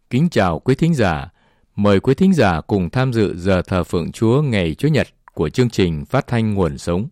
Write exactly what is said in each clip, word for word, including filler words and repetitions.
Kính chào quý thính giả. Mời quý thính giả cùng tham dự giờ thờ phượng Chúa ngày Chủ nhật của chương trình phát thanh Nguồn Sống.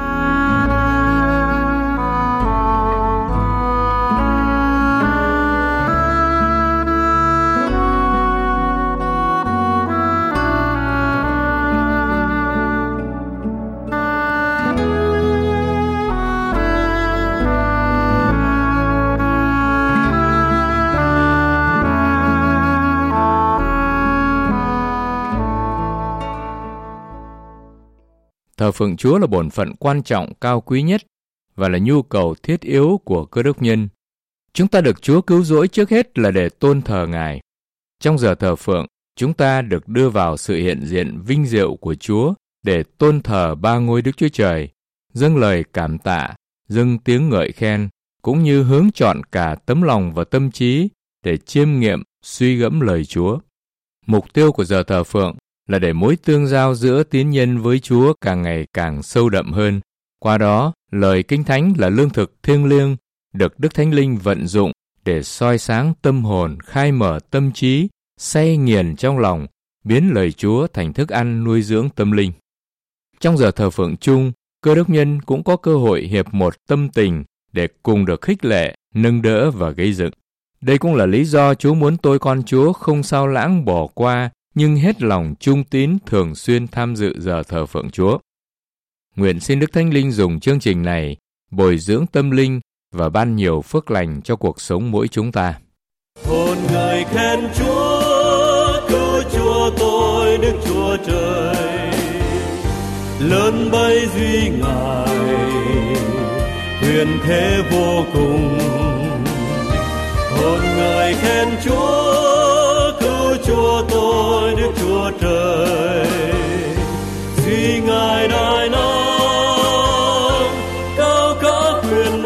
Thờ phượng Chúa là bổn phận quan trọng cao quý nhất và là nhu cầu thiết yếu của Cơ Đốc nhân. Chúng ta được Chúa cứu rỗi trước hết là để tôn thờ Ngài. Trong giờ thờ phượng, chúng ta được đưa vào sự hiện diện vinh diệu của Chúa để tôn thờ ba ngôi Đức Chúa Trời, dâng lời cảm tạ, dâng tiếng ngợi khen, cũng như hướng chọn cả tấm lòng và tâm trí để chiêm nghiệm, suy gẫm lời Chúa. Mục tiêu của giờ thờ phượng là để mối tương giao giữa tín nhân với Chúa càng ngày càng sâu đậm hơn. Qua đó, lời Kinh Thánh là lương thực thiêng liêng, được Đức Thánh Linh vận dụng để soi sáng tâm hồn, khai mở tâm trí, say nghiền trong lòng, biến lời Chúa thành thức ăn nuôi dưỡng tâm linh. Trong giờ thờ phượng chung, Cơ Đốc nhân cũng có cơ hội hiệp một tâm tình để cùng được khích lệ, nâng đỡ và gây dựng. Đây cũng là lý do Chúa muốn tôi con Chúa không sao lãng bỏ qua, nhưng hết lòng trung tín thường xuyên tham dự giờ thờ phượng Chúa. Nguyện xin Đức Thánh Linh dùng chương trình này bồi dưỡng tâm linh và ban nhiều phước lành cho cuộc sống mỗi chúng ta. Hồn người khen Chúa, cứu Chúa tôi Đức Chúa Trời, lớn bấy duy Ngài, huyền thế vô cùng. Hồn người khen Chúa, cứu Chúa tôi Đức Chúa Trời, duy Ngài đại năng, cao cả quyền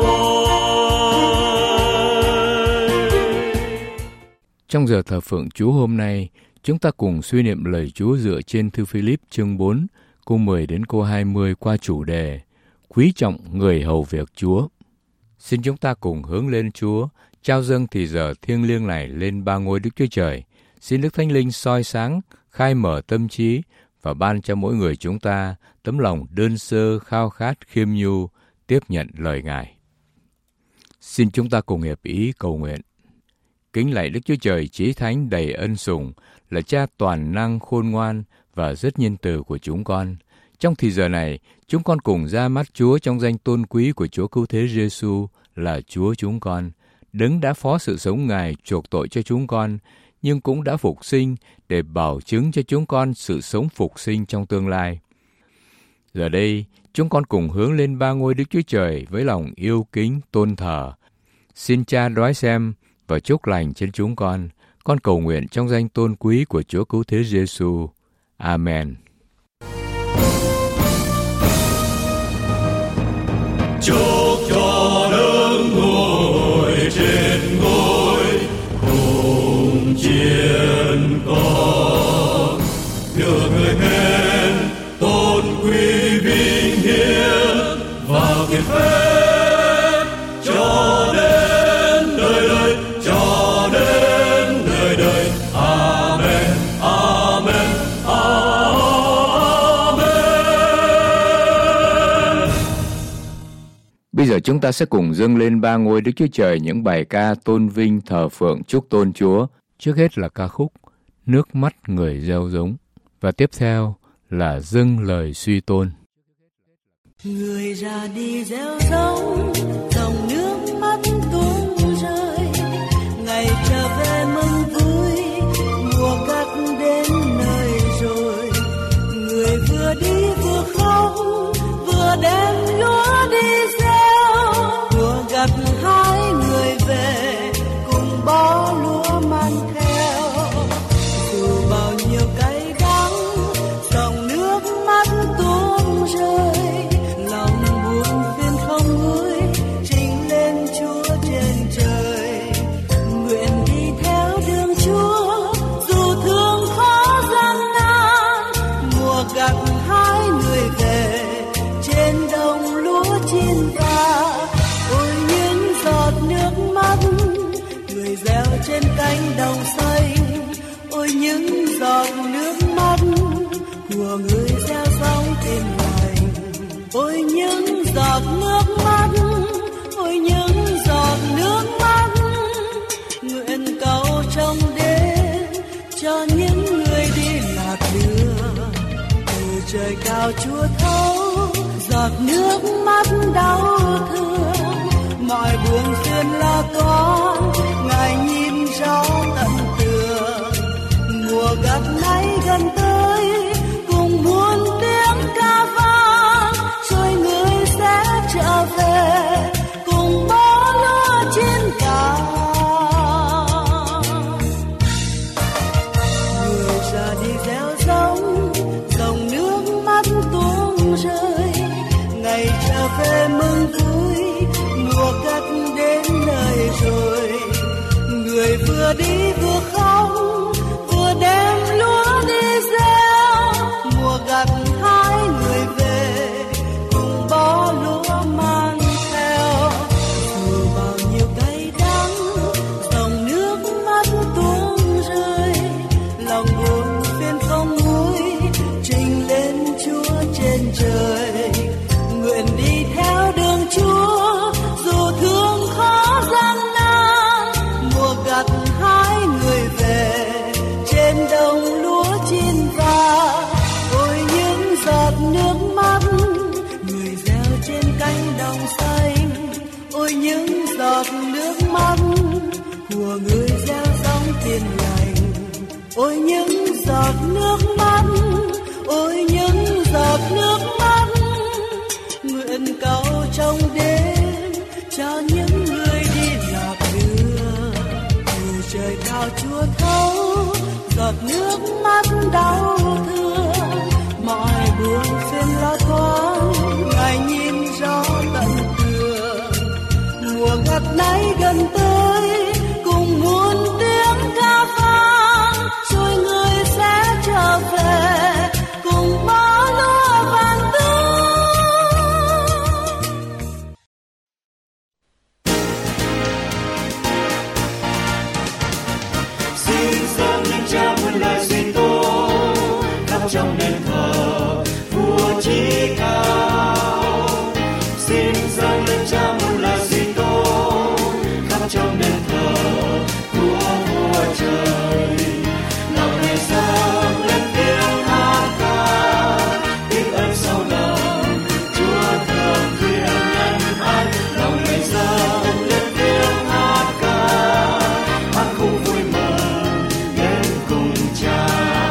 oai. Trong giờ thờ phượng Chúa hôm nay, chúng ta cùng suy niệm lời Chúa dựa trên thư Philip chương bốn, câu mười đến câu hai mươi qua chủ đề Quý trọng người hầu việc Chúa. Xin chúng ta cùng hướng lên Chúa, trao dâng thì giờ thiêng liêng này lên ba ngôi Đức Chúa Trời. Xin Đức Thánh Linh soi sáng, khai mở tâm trí và ban cho mỗi người chúng ta tấm lòng đơn sơ, khao khát, khiêm nhu, tiếp nhận lời Ngài. Xin chúng ta cùng hiệp ý cầu nguyện. Kính lạy Đức Chúa Trời Chí Thánh đầy ân sủng, là Cha toàn năng khôn ngoan và rất nhân từ của chúng con. Trong thì giờ này, chúng con cùng ra mắt Chúa trong danh tôn quý của Chúa Cứu Thế Giêsu là Chúa chúng con. Đấng đã phó sự sống Ngài chuộc tội cho chúng con, nhưng cũng đã phục sinh để bảo chứng cho chúng con sự sống phục sinh trong tương lai. Giờ đây, chúng con cùng hướng lên ba ngôi Đức Chúa Trời với lòng yêu kính tôn thờ. Xin Cha đoái xem và chúc lành trên chúng con. Con cầu nguyện trong danh tôn quý của Chúa Cứu Thế Giêsu. Amen. Chúc cho đấng ngồi trên ngôi cùng chiến con, được người khen tôn quý vinh hiển và kiệt phép cho đến đời đời, cho đến đời đời. Amen, amen, amen. Bây giờ chúng ta sẽ cùng dâng lên ba ngôi Đức Chúa Trời những bài ca tôn vinh thờ phượng chúc tôn Chúa. Trước hết là ca khúc Nước mắt người gieo giống, và tiếp theo là dâng lời suy tôn. Người ra đi gieo giống, dòng nước mắt tuôn rơi, ngày trở về mừng vui, mùa cắt đến nơi rồi. Người vừa đi vừa khóc, vừa đem lúa đi gieo, mùa gặt hái người về, cùng bó lúa mang theo. Dù bao nhiêu cay đắng, dòng nước mắt tuôn rơi, lòng buồn phiền không nguôi, trình lên Chúa trên trời. Nguyện đi theo những giọt nước mắt của người gieo giống tin lành. Ôi những giọt nước mắt, ôi những giọt nước mắt, nguyện cầu trong đêm cho những người đi lạc đường. Từ trời cao Chúa thấu giọt nước mắt đau thương, mọi buồn phiền là con Ngài nhìn rõ tận tường. Mùa gặt nay gần tới, cùng muôn tiếng ca vang, rồi người sẽ trở về cùng bó lúa trên cạn. Người ra đi gieo giống, dòng nước mắt tuôn rơi, ngày trở về mừng vui, mùa cắt đến nơi rồi. Người vừa đi vừa khóc, vừa đem lúa đi gieo, mùa gặt hái người về cùng bó lúa mang theo. Dù bao nhiêu cay đắng, dòng nước mắt tuôn rơi, lòng buồn phiền không nguôi trình lên Chúa trên trời. Nguyện đi theo đường Chúa dù thương khó gian nan, mùa gặt hái người về trên đồng lúa chín vàng. Ôi những giọt nước mắt người gieo trên cánh đồng xanh, ôi những giọt nước mắt của người gieo giống tin lành. Ôi những giọt nước mắt, ôi những giọt nước mắt, nguyện cầu trong đêm cho những người đi lạc đường. Từ trời cao Chúa thấu giọt nước mắt đau thương, mọi buồn phiền lo toan Ngài nhìn rõ tận tường. Mùa gặt nay gần tới, cùng muôn tiếng ca vang, rồi người sẽ trở về cùng bó lúa vàng tươi. Xin dâng lên Cha muôn lời xin tố, khắp trong đền thờ vua chí cao. Xin dâng lên Cha muôn lời xin tố, khắp trong đền thờ của vua trời. Lòng này dâng lên tiếng hát ca, tiếng ơn sâu đậm Chúa thường thiện nhân ái. Lòng này dâng lên tiếng hát ca, hát khúc vui mừng đến cùng Cha.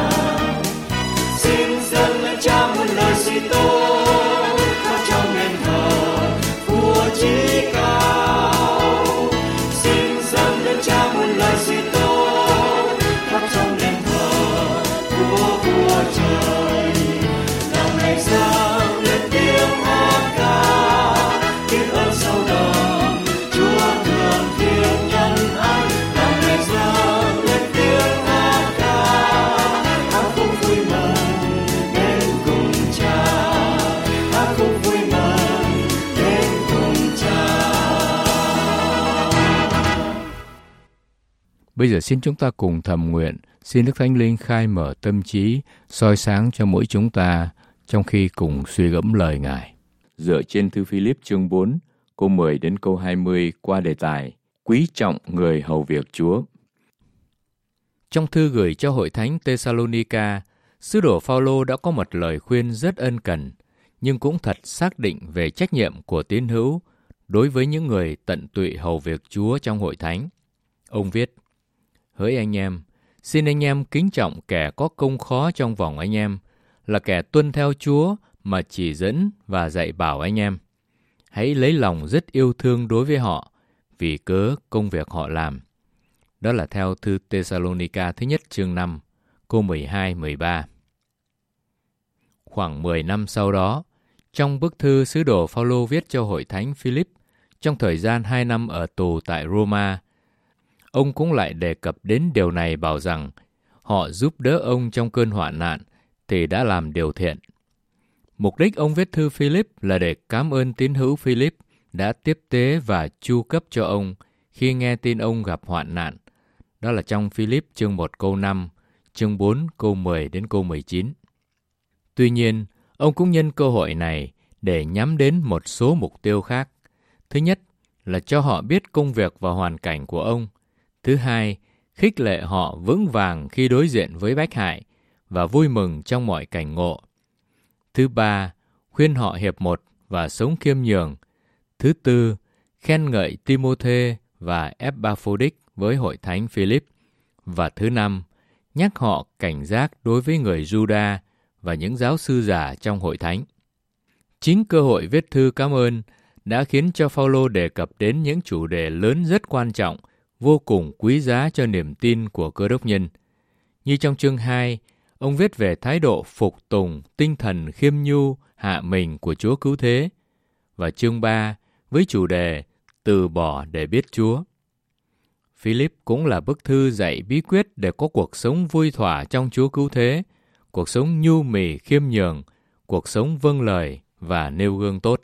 Xin dâng lên Cha muôn lời xin tố, khắp trong đền thờ vua chí cao. Xin dâng lên Cha muôn lời xin tố, khắp trong đền thờ của vua trời. Lòng này dâng lên tiếng hát ca, tiếng ơn sâu đậm Chúa thường thiện nhân ái. Lòng này dâng lên tiếng hát ca, hát khúc vui mừng đến cùng Cha, hát khúc vui mừng đến cùng Cha. Bây giờ xin chúng ta cùng thầm nguyện, xin Đức Thánh Linh khai mở tâm trí, soi sáng cho mỗi chúng ta trong khi cùng suy gẫm lời Ngài. Dựa trên thư Philip chương bốn, câu mười đến câu hai mươi qua đề tài Quý trọng người hầu việc Chúa. Trong thư gửi cho hội thánh Thessalonica, sứ đồ Phaolô đã có một lời khuyên rất ân cần, nhưng cũng thật xác định về trách nhiệm của tín hữu đối với những người tận tụy hầu việc Chúa trong hội thánh. Ông viết: Hỡi anh em, xin anh em kính trọng kẻ có công khó trong vòng anh em, là kẻ tuân theo Chúa mà chỉ dẫn và dạy bảo anh em. Hãy lấy lòng rất yêu thương đối với họ, vì cớ công việc họ làm. Đó là theo thư Thessalonica thứ nhất chương năm, câu mười hai mười ba. Khoảng mười năm sau đó, trong bức thư sứ đồ Phaolô viết cho hội thánh Philip trong thời gian hai năm ở tù tại Roma, ông cũng lại đề cập đến điều này, bảo rằng họ giúp đỡ ông trong cơn hoạn nạn thì đã làm điều thiện. Mục đích ông viết thư Philip là để cảm ơn tín hữu Philip đã tiếp tế và chu cấp cho ông khi nghe tin ông gặp hoạn nạn. Đó là trong Philip chương một câu năm chương bốn câu mười đến câu mười chín. Tuy nhiên, ông cũng nhân cơ hội này để nhắm đến một số mục tiêu khác. Thứ nhất là cho họ biết công việc và hoàn cảnh của ông. Thứ hai, khích lệ họ vững vàng khi đối diện với bách hại và vui mừng trong mọi cảnh ngộ. Thứ ba, khuyên họ hiệp một và sống khiêm nhường. Thứ tư, khen ngợi Timôthê và Epaphroditus với hội thánh Philip. Và thứ năm, nhắc họ cảnh giác đối với người Juda và những giáo sư giả trong hội thánh. Chính cơ hội viết thư cảm ơn đã khiến cho Phao-lô đề cập đến những chủ đề lớn rất quan trọng, vô cùng quý giá cho niềm tin của Cơ Đốc nhân. Như trong chương hai, ông viết về thái độ phục tùng, tinh thần khiêm nhu, hạ mình của Chúa Cứu Thế. Và chương ba, với chủ đề từ bỏ để biết Chúa. Philip cũng là bức thư dạy bí quyết để có cuộc sống vui thỏa trong Chúa Cứu Thế, cuộc sống nhu mì khiêm nhường, cuộc sống vâng lời và nêu gương tốt.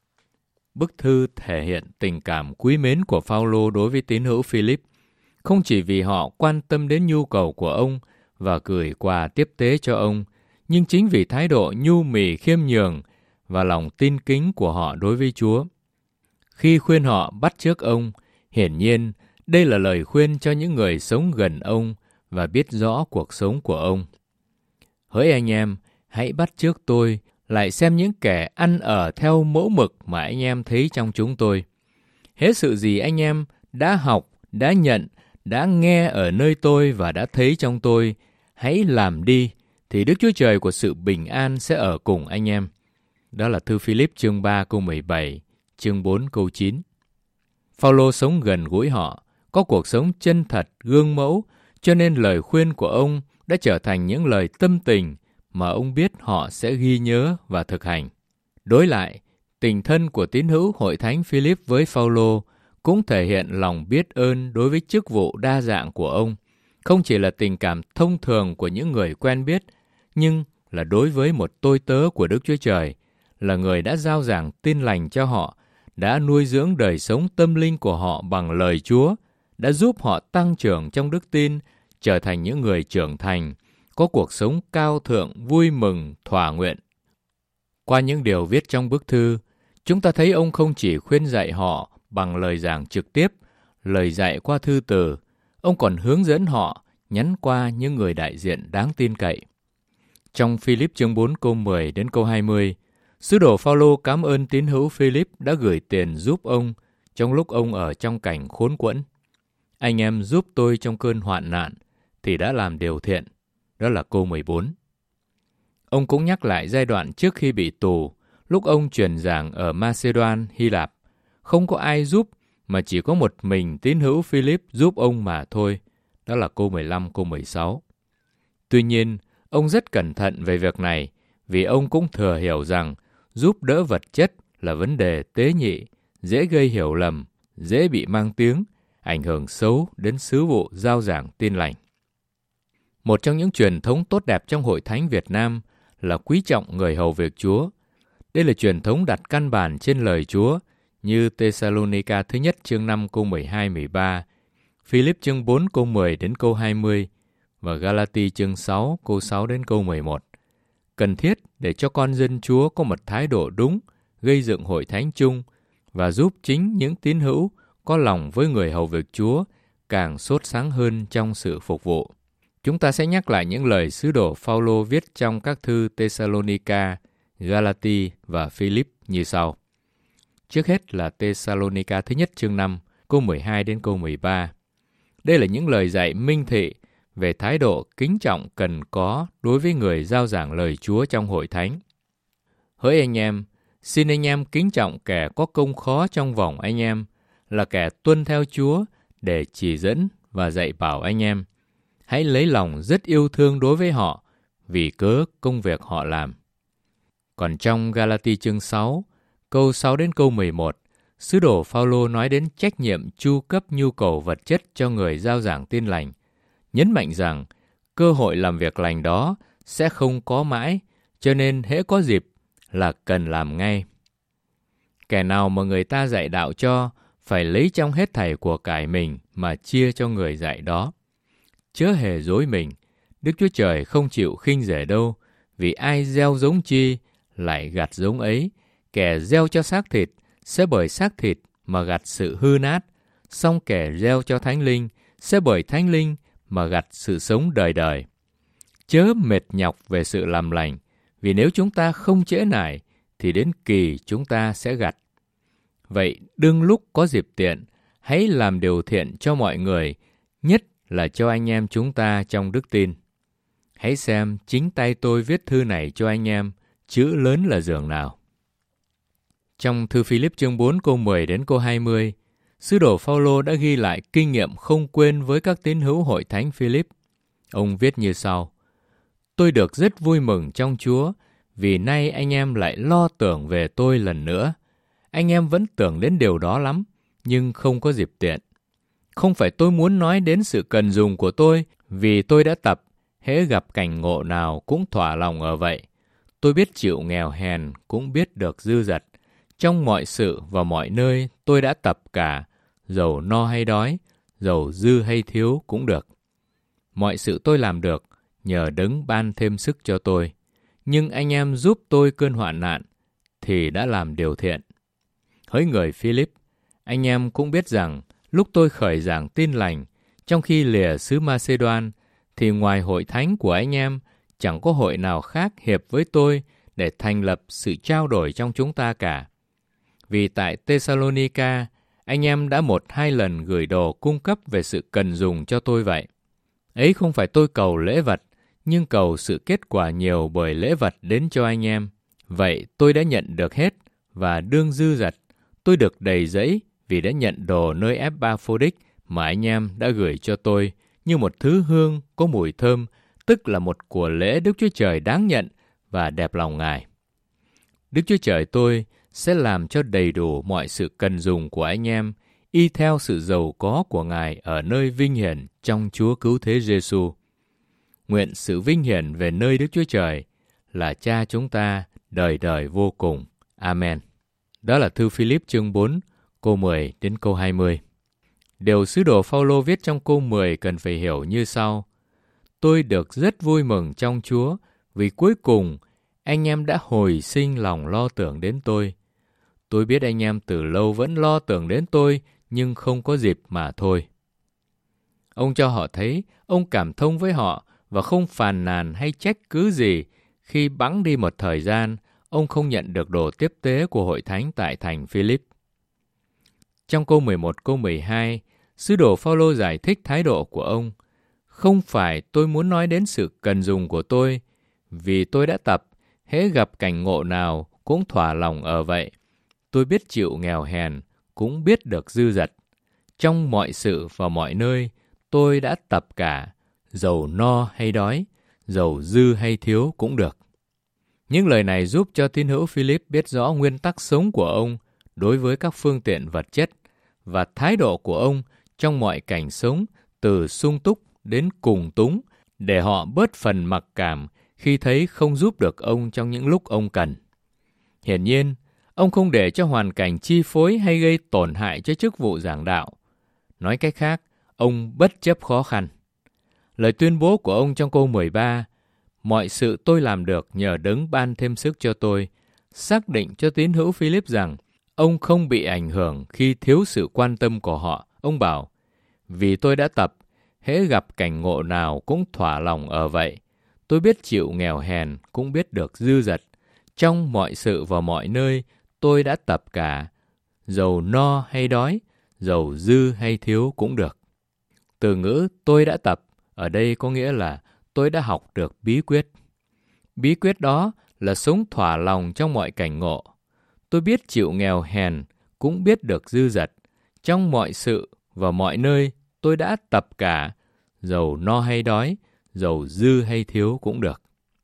Bức thư thể hiện tình cảm quý mến của Phao-lô đối với tín hữu Philip, không chỉ vì họ quan tâm đến nhu cầu của ông và gửi quà tiếp tế cho ông, nhưng chính vì thái độ nhu mì khiêm nhường và lòng tin kính của họ đối với Chúa. Khi khuyên họ bắt chước ông, hiển nhiên đây là lời khuyên cho những người sống gần ông và biết rõ cuộc sống của ông. Hỡi anh em, hãy bắt chước tôi, lại xem những kẻ ăn ở theo mẫu mực mà anh em thấy trong chúng tôi. Hết sự gì anh em đã học, đã nhận, đã nghe ở nơi tôi và đã thấy trong tôi, hãy làm đi, thì Đức Chúa Trời của sự bình an sẽ ở cùng anh em. Đó là thư Philip chương ba câu mười bảy, chương bốn câu chín. Phao-lô sống gần gũi họ, có cuộc sống chân thật, gương mẫu, cho nên lời khuyên của ông đã trở thành những lời tâm tình mà ông biết họ sẽ ghi nhớ và thực hành. Đối lại, tình thân của tín hữu hội thánh Philip với Phao-lô cũng thể hiện lòng biết ơn đối với chức vụ đa dạng của ông, không chỉ là tình cảm thông thường của những người quen biết, nhưng là đối với một tôi tớ của Đức Chúa Trời, là người đã rao giảng tin lành cho họ, đã nuôi dưỡng đời sống tâm linh của họ bằng lời Chúa, đã giúp họ tăng trưởng trong đức tin, trở thành những người trưởng thành, có cuộc sống cao thượng, vui mừng, thỏa nguyện. Qua những điều viết trong bức thư, chúng ta thấy ông không chỉ khuyên dạy họ bằng lời giảng trực tiếp, lời dạy qua thư từ, ông còn hướng dẫn họ nhắn qua những người đại diện đáng tin cậy. Trong Philip chương bốn câu mười đến câu hai mươi, sứ đồ Phao-lô cảm ơn tín hữu Philip đã gửi tiền giúp ông trong lúc ông ở trong cảnh khốn quẫn. Anh em giúp tôi trong cơn hoạn nạn thì đã làm điều thiện. Đó là câu mười bốn. Ông cũng nhắc lại giai đoạn trước khi bị tù, lúc ông truyền giảng ở Macedoan, Hy Lạp. Không có ai giúp, mà chỉ có một mình tín hữu Philip giúp ông mà thôi. Đó là câu mười lăm, câu mười sáu. Tuy nhiên, ông rất cẩn thận về việc này, vì ông cũng thừa hiểu rằng giúp đỡ vật chất là vấn đề tế nhị, dễ gây hiểu lầm, dễ bị mang tiếng, ảnh hưởng xấu đến sứ vụ rao giảng tin lành. Một trong những truyền thống tốt đẹp trong hội thánh Việt Nam là quý trọng người hầu việc Chúa. Đây là truyền thống đặt căn bản trên lời Chúa, như Tê-sa-lô-ni-ca thứ nhất chương năm câu mười hai mười ba, Philip chương bốn câu mười đến câu hai mươi và Ga-la-ti chương sáu câu sáu đến câu mười một. Cần thiết để cho con dân Chúa có một thái độ đúng, gây dựng hội thánh chung và giúp chính những tín hữu có lòng với người hầu việc Chúa càng sốt sáng hơn trong sự phục vụ. Chúng ta sẽ nhắc lại những lời sứ đồ Phao-lô viết trong các thư Tê-sa-lô-ni-ca, Ga-la-ti và Philip như sau. Trước hết là Tê-sa-lô-ni-ca thứ nhất chương năm, câu mười hai đến câu mười ba. Đây là những lời dạy minh thị về thái độ kính trọng cần có đối với người rao giảng lời Chúa trong hội thánh. Hỡi anh em, xin anh em kính trọng kẻ có công khó trong vòng anh em, là kẻ tuân theo Chúa để chỉ dẫn và dạy bảo anh em. Hãy lấy lòng rất yêu thương đối với họ vì cớ công việc họ làm. Còn trong Ga-la-ti chương sáu, câu sáu đến câu mười một, sứ đồ Phao-lô nói đến trách nhiệm chu cấp nhu cầu vật chất cho người rao giảng tin lành, nhấn mạnh rằng cơ hội làm việc lành đó sẽ không có mãi, cho nên hễ có dịp là cần làm ngay. Kẻ nào mà người ta dạy đạo cho, phải lấy trong hết thảy của cải mình mà chia cho người dạy đó. Chớ hề dối mình, Đức Chúa Trời không chịu khinh rẻ đâu, vì ai gieo giống chi lại gặt giống ấy. Kẻ gieo cho xác thịt sẽ bởi xác thịt mà gặt sự hư nát, song kẻ gieo cho Thánh Linh sẽ bởi Thánh Linh mà gặt sự sống đời đời. Chớ mệt nhọc về sự làm lành, vì nếu chúng ta không trễ nải, thì đến kỳ chúng ta sẽ gặt. Vậy đương lúc có dịp tiện, hãy làm điều thiện cho mọi người, nhất là cho anh em chúng ta trong đức tin. Hãy xem chính tay tôi viết thư này cho anh em, chữ lớn là giường nào. Trong thư Philip chương bốn câu mười đến câu hai mươi, sứ đồ Phaolô đã ghi lại kinh nghiệm không quên với các tín hữu hội thánh Philip. Ông viết như sau: Tôi được rất vui mừng trong Chúa, vì nay anh em lại lo tưởng về tôi lần nữa. Anh em vẫn tưởng đến điều đó lắm, nhưng không có dịp tiện. Không phải tôi muốn nói đến sự cần dùng của tôi, vì tôi đã tập, hễ gặp cảnh ngộ nào cũng thỏa lòng ở vậy. Tôi biết chịu nghèo hèn, cũng biết được dư dật. Trong mọi sự và mọi nơi tôi đã tập cả, dầu no hay đói, dầu dư hay thiếu cũng được. Mọi sự tôi làm được, nhờ Đấng ban thêm sức cho tôi. Nhưng anh em giúp tôi cơn hoạn nạn, thì đã làm điều thiện. Hỡi người Philip, anh em cũng biết rằng, lúc tôi khởi giảng tin lành, trong khi lìa xứ Macedoan, thì ngoài hội thánh của anh em, chẳng có hội nào khác hiệp với tôi để thành lập sự trao đổi trong chúng ta cả. Vì tại Thessalonica, anh em đã một hai lần gửi đồ cung cấp về sự cần dùng cho tôi vậy. Ấy không phải tôi cầu lễ vật, nhưng cầu sự kết quả nhiều bởi lễ vật đến cho anh em. Vậy tôi đã nhận được hết, và đương dư dật. Tôi được đầy dẫy vì đã nhận đồ nơi Epaphroditus mà anh em đã gửi cho tôi, như một thứ hương có mùi thơm, tức là một của lễ Đức Chúa Trời đáng nhận và đẹp lòng Ngài. Đức Chúa Trời tôi sẽ làm cho đầy đủ mọi sự cần dùng của anh em, y theo sự giàu có của Ngài ở nơi vinh hiển trong Chúa Cứu Thế Giêsu. Nguyện sự vinh hiển về nơi Đức Chúa Trời là Cha chúng ta đời đời vô cùng. Amen. Đó là thư Philip chương bốn, câu mười đến câu hai mươi. Điều sứ đồ Phaolô viết trong câu mười cần phải hiểu như sau: Tôi được rất vui mừng trong Chúa, vì cuối cùng anh em đã hồi sinh lòng lo tưởng đến tôi. Tôi biết anh em từ lâu vẫn lo tưởng đến tôi, nhưng không có dịp mà thôi. Ông cho họ thấy, ông cảm thông với họ và không phàn nàn hay trách cứ gì khi bẵng đi một thời gian, ông không nhận được đồ tiếp tế của hội thánh tại thành Philip. Trong câu mười một, câu mười hai, sứ đồ Phaolô giải thích thái độ của ông. Không phải tôi muốn nói đến sự cần dùng của tôi, vì tôi đã tập, hễ gặp cảnh ngộ nào cũng thỏa lòng ở vậy. Tôi biết chịu nghèo hèn, cũng biết được dư dật. Trong mọi sự và mọi nơi, tôi đã tập cả, dầu no hay đói, dầu dư hay thiếu cũng được. Những lời này giúp cho tín hữu Philip biết rõ nguyên tắc sống của ông đối với các phương tiện vật chất và thái độ của ông trong mọi cảnh sống, từ sung túc đến cùng túng, để họ bớt phần mặc cảm khi thấy không giúp được ông trong những lúc ông cần. Hiển nhiên, ông không để cho hoàn cảnh chi phối hay gây tổn hại cho chức vụ giảng đạo. Nói cách khác, ông bất chấp khó khăn. Lời tuyên bố của ông trong câu mười ba, mọi sự tôi làm được nhờ Đấng ban thêm sức cho tôi, xác định cho tín hữu Philip rằng ông không bị ảnh hưởng khi thiếu sự quan tâm của họ. Ông bảo, vì tôi đã tập, hễ gặp cảnh ngộ nào cũng thỏa lòng ở vậy. Tôi biết chịu nghèo hèn, cũng biết được dư dật. Trong mọi sự và mọi nơi, tôi đã tập cả, dầu no hay đói, dầu dư hay thiếu cũng được. Từ ngữ tôi đã tập ở đây có nghĩa là tôi đã học được bí quyết. Bí quyết đó là sống thỏa lòng trong mọi cảnh ngộ. Tôi biết chịu nghèo hèn, cũng biết được dư dật. Trong mọi sự và mọi nơi, tôi đã tập cả, dầu no hay đói, dầu dư hay thiếu cũng được.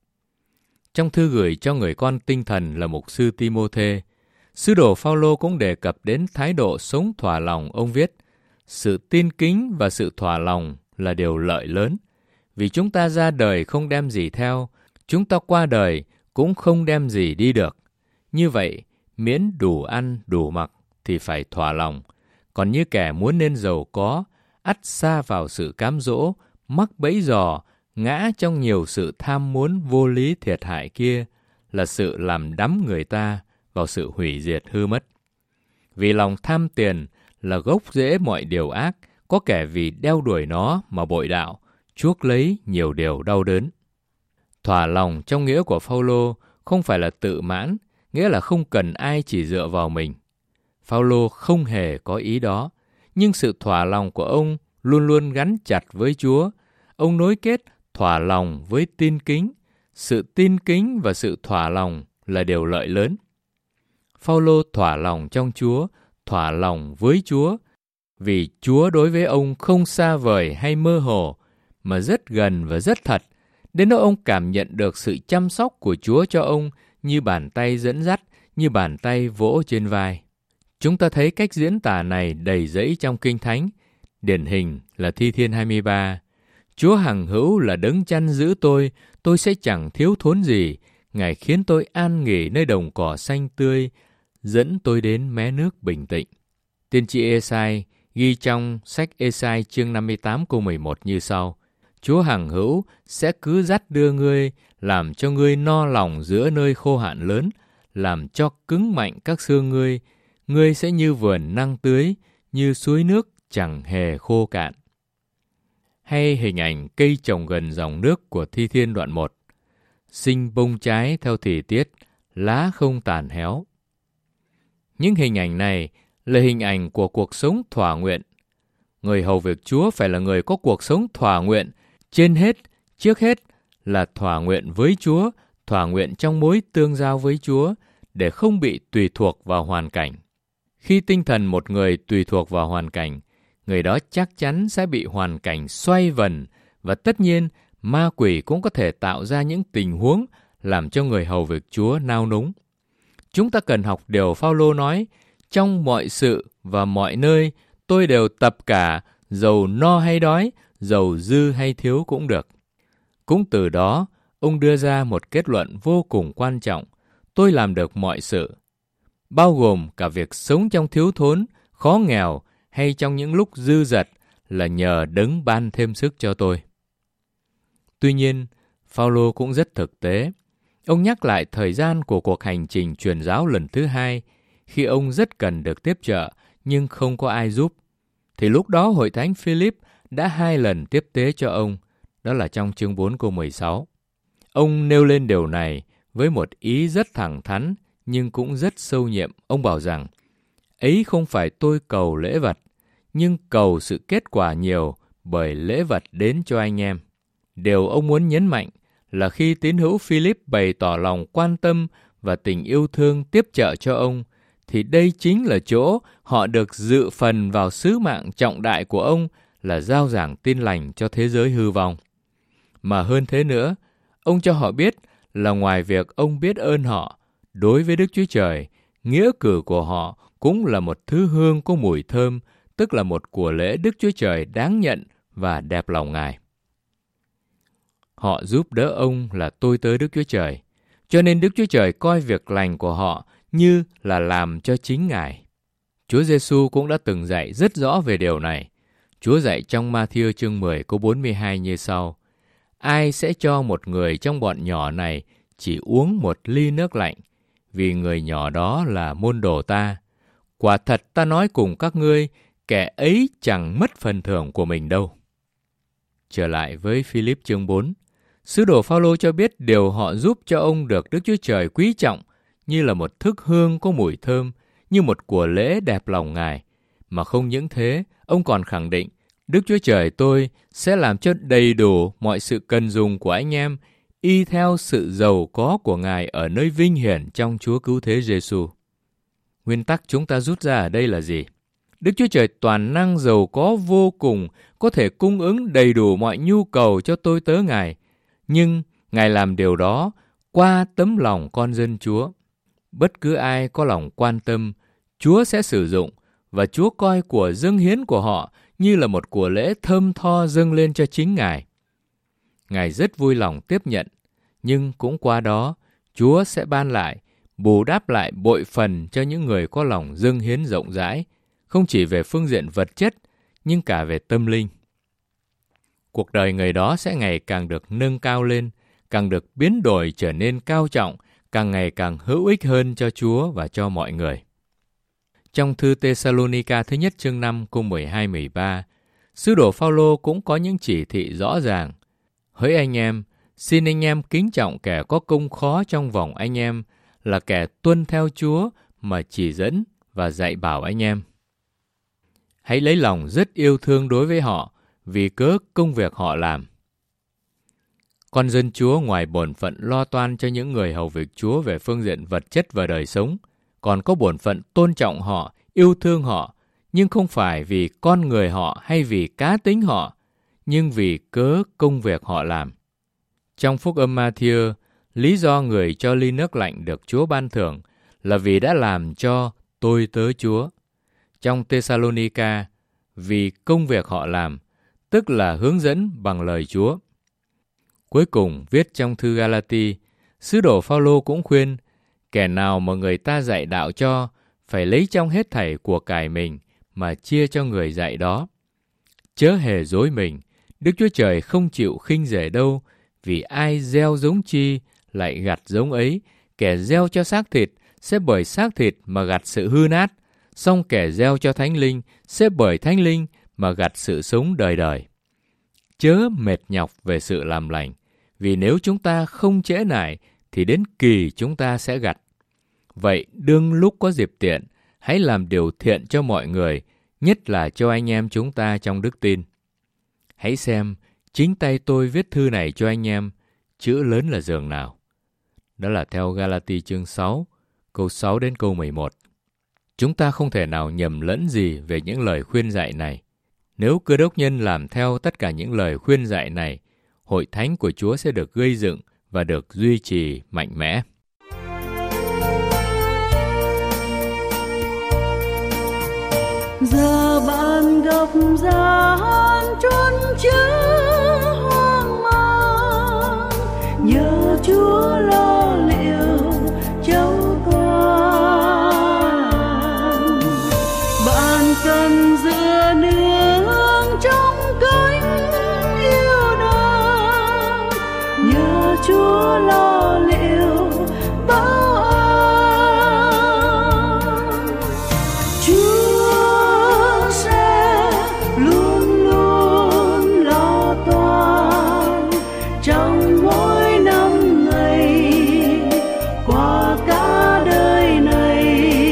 Trong thư gửi cho người con tinh thần là mục sư Timôthê, sứ đồ Phaolô cũng đề cập đến thái độ sống thỏa lòng. Ông viết, sự tin kính và sự thỏa lòng là điều lợi lớn, vì chúng ta ra đời không đem gì theo, chúng ta qua đời cũng không đem gì đi được. Như vậy, miễn đủ ăn, đủ mặc thì phải thỏa lòng. Còn như kẻ muốn nên giàu có, ắt sa vào sự cám dỗ, mắc bẫy giò, ngã trong nhiều sự tham muốn vô lý thiệt hại kia là sự làm đắm người ta vào sự hủy diệt hư mất. Vì lòng tham tiền là gốc rễ mọi điều ác, có kẻ vì đeo đuổi nó mà bội đạo, chuốc lấy nhiều điều đau đớn. Thỏa lòng trong nghĩa của Phao-lô không phải là tự mãn, nghĩa là không cần ai chỉ dựa vào mình. Phao-lô không hề có ý đó, nhưng sự thỏa lòng của ông luôn luôn gắn chặt với Chúa. Ông nối kết thỏa lòng với tin kính. Sự tin kính và sự thỏa lòng là điều lợi lớn. Phao-lô thỏa lòng trong Chúa, thỏa lòng với Chúa, vì Chúa đối với ông không xa vời hay mơ hồ, mà rất gần và rất thật, đến nỗi ông cảm nhận được sự chăm sóc của Chúa cho ông như bàn tay dẫn dắt, như bàn tay vỗ trên vai. Chúng ta thấy cách diễn tả này đầy dẫy trong Kinh Thánh, điển hình là Thi Thiên hai mươi ba. Chúa hằng hữu là đấng chăn giữ tôi, tôi sẽ chẳng thiếu thốn gì. Ngài khiến tôi an nghỉ nơi đồng cỏ xanh tươi, dẫn tôi đến mé nước bình tĩnh. Tiên tri Ê-sai ghi trong sách Ê-sai chương năm mươi tám câu mười một như sau: Chúa hằng hữu sẽ cứ dắt đưa ngươi, làm cho ngươi no lòng giữa nơi khô hạn lớn, làm cho cứng mạnh các xương ngươi. Ngươi sẽ như vườn năng tưới, như suối nước chẳng hề khô cạn. Hay hình ảnh cây trồng gần dòng nước của Thi Thiên đoạn một. Sinh bông trái theo thời tiết, lá không tàn héo. Những hình ảnh này là hình ảnh của cuộc sống thỏa nguyện. Người hầu việc Chúa phải là người có cuộc sống thỏa nguyện. Trên hết, trước hết là thỏa nguyện với Chúa, thỏa nguyện trong mối tương giao với Chúa, để không bị tùy thuộc vào hoàn cảnh. Khi tinh thần một người tùy thuộc vào hoàn cảnh, người đó chắc chắn sẽ bị hoàn cảnh xoay vần, và tất nhiên ma quỷ cũng có thể tạo ra những tình huống làm cho người hầu việc Chúa nao núng. Chúng ta cần học điều Phao-lô nói: trong mọi sự và mọi nơi tôi đều tập cả, dầu no hay đói, dầu dư hay thiếu cũng được. Cũng từ đó, ông đưa ra một kết luận vô cùng quan trọng: tôi làm được mọi sự, bao gồm cả việc sống trong thiếu thốn, khó nghèo hay trong những lúc dư dật, là nhờ đấng ban thêm sức cho tôi. Tuy nhiên, Phao-lô cũng rất thực tế. Ông nhắc lại thời gian của cuộc hành trình truyền giáo lần thứ hai, khi ông rất cần được tiếp trợ nhưng không có ai giúp. Thì lúc đó Hội Thánh Philip đã hai lần tiếp tế cho ông, đó là trong chương bốn câu mười sáu. Ông nêu lên điều này với một ý rất thẳng thắn nhưng cũng rất sâu nhiệm. Ông bảo rằng, ấy không phải tôi cầu lễ vật, nhưng cầu sự kết quả nhiều bởi lễ vật đến cho anh em. Điều ông muốn nhấn mạnh là khi tín hữu Philip bày tỏ lòng quan tâm và tình yêu thương tiếp trợ cho ông, thì đây chính là chỗ họ được dự phần vào sứ mạng trọng đại của ông là rao giảng tin lành cho thế giới hư vong. Mà hơn thế nữa, ông cho họ biết là ngoài việc ông biết ơn họ, đối với Đức Chúa Trời, nghĩa cử của họ cũng là một thứ hương có mùi thơm, tức là một của lễ Đức Chúa Trời đáng nhận và đẹp lòng Ngài. Họ giúp đỡ ông là tôi tớ Đức Chúa Trời, cho nên Đức Chúa Trời coi việc lành của họ như là làm cho chính Ngài. Chúa Giêsu cũng đã từng dạy rất rõ về điều này. Chúa dạy trong Ma-thi-ơ chương mười câu bốn mươi hai như sau: ai sẽ cho một người trong bọn nhỏ này chỉ uống một ly nước lạnh, vì người nhỏ đó là môn đồ ta. Quả thật ta nói cùng các ngươi, kẻ ấy chẳng mất phần thưởng của mình đâu. Trở lại với Philip chương bốn, sứ đồ Phao-lô cho biết điều họ giúp cho ông được Đức Chúa Trời quý trọng như là một thức hương có mùi thơm, như một của lễ đẹp lòng Ngài. Mà không những thế, ông còn khẳng định, Đức Chúa Trời tôi sẽ làm cho đầy đủ mọi sự cần dùng của anh em, y theo sự giàu có của Ngài ở nơi vinh hiển trong Chúa Cứu Thế Giêsu. Nguyên tắc chúng ta rút ra ở đây là gì? Đức Chúa Trời toàn năng giàu có vô cùng, có thể cung ứng đầy đủ mọi nhu cầu cho tôi tớ Ngài. Nhưng Ngài làm điều đó qua tấm lòng con dân Chúa. Bất cứ ai có lòng quan tâm, Chúa sẽ sử dụng, và Chúa coi của dâng hiến của họ như là một của lễ thơm tho dâng lên cho chính Ngài. Ngài rất vui lòng tiếp nhận, nhưng cũng qua đó, Chúa sẽ ban lại, bù đắp lại bội phần cho những người có lòng dâng hiến rộng rãi, không chỉ về phương diện vật chất, nhưng cả về tâm linh. cuộc đời người đó sẽ ngày càng được nâng cao lên, càng được biến đổi trở nên cao trọng, càng ngày càng hữu ích hơn cho Chúa và cho mọi người. Trong thư Tê-sa-lô-ni-ca thứ nhất chương năm câu mười hai mười ba, sứ đồ Phao-lô cũng có những chỉ thị rõ ràng. Hỡi anh em, xin anh em kính trọng kẻ có công khó trong vòng anh em, là kẻ tuân theo Chúa mà chỉ dẫn và dạy bảo anh em. Hãy lấy lòng rất yêu thương đối với họ vì cớ công việc họ làm. Con dân Chúa ngoài bổn phận lo toan cho những người hầu việc Chúa về phương diện vật chất và đời sống, còn có bổn phận tôn trọng họ, yêu thương họ, nhưng không phải vì con người họ hay vì cá tính họ, nhưng vì cớ công việc họ làm. Trong phúc âm Ma-thi-ơ, lý do người cho ly nước lạnh được Chúa ban thưởng là vì đã làm cho tôi tớ Chúa. Trong Tê-sa-lô-ni-ca, vì công việc họ làm, tức là hướng dẫn bằng lời Chúa. Cuối cùng, viết trong thư Ga-la-ti, sứ đồ Phao-lô cũng khuyên, kẻ nào mà người ta dạy đạo cho, phải lấy trong hết thảy của cải mình mà chia cho người dạy đó. Chớ hề dối mình, Đức Chúa Trời không chịu khinh rể đâu, vì ai gieo giống chi lại gặt giống ấy, kẻ gieo cho xác thịt sẽ bởi xác thịt mà gặt sự hư nát, song kẻ gieo cho thánh linh sẽ bởi thánh linh mà gặt sự sống đời đời. Chớ mệt nhọc về sự làm lành, vì nếu chúng ta không trễ nải thì đến kỳ chúng ta sẽ gặt. Vậy đương lúc có dịp tiện, hãy làm điều thiện cho mọi người, nhất là cho anh em chúng ta trong đức tin. Hãy xem, chính tay tôi viết thư này cho anh em, chữ lớn là giường nào. Đó là theo Ga-la-ti chương sáu, câu sáu đến câu mười một. Chúng ta không thể nào nhầm lẫn gì về những lời khuyên dạy này. Nếu Cơ Đốc nhân làm theo tất cả những lời khuyên dạy này, hội thánh của Chúa sẽ được gây dựng và được duy trì mạnh mẽ. Giờ bạn gặp gian trốn chứa hoang mang, nhờ Chúa lo liệu châu toàn. Bạn cần dựa nương trong cánh yêu thương, nhờ Chúa lo liệu bao an. Chúa sẽ luôn luôn lo toan trong mỗi năm ngày qua cả đời này.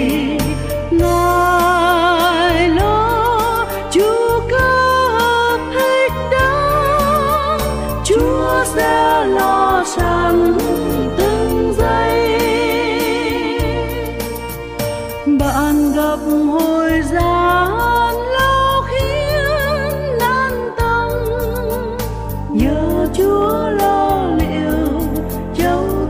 Ngài lo Chúa cấp thích đáng, Chúa sẽ lo sẵn từng giây. Bạn gặp hồi gian lâu khiến nan tâm, nhờ Chúa lo liệu châu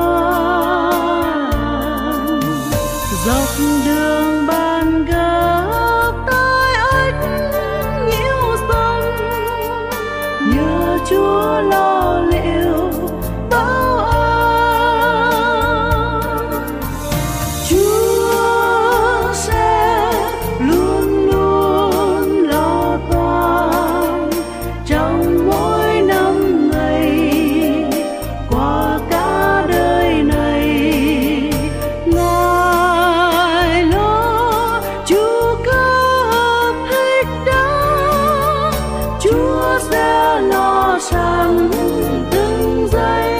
toàn. Dọc đường bạn gặp tai ách nhiễu dần, nhờ Chúa lo liệu bao an. Chúa sẽ luôn luôn lo toan trong mỗi năm ngày qua cả đời này. Ngài lo Chúa cấp thích đáng, Chúa sẽ lo sẵn từng giây.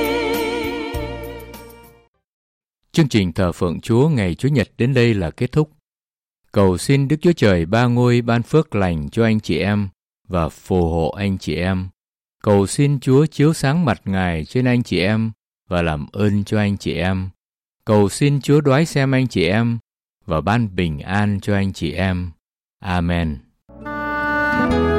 Chương trình thờ phượng Chúa ngày Chủ nhật đến đây là kết thúc. Cầu xin Đức Chúa Trời Ba Ngôi ban phước lành cho anh chị em và phù hộ anh chị em. Cầu xin Chúa chiếu sáng mặt Ngài trên anh chị em và làm ơn cho anh chị em. Cầu xin Chúa đoái xem anh chị em và ban bình an cho anh chị em. Amen.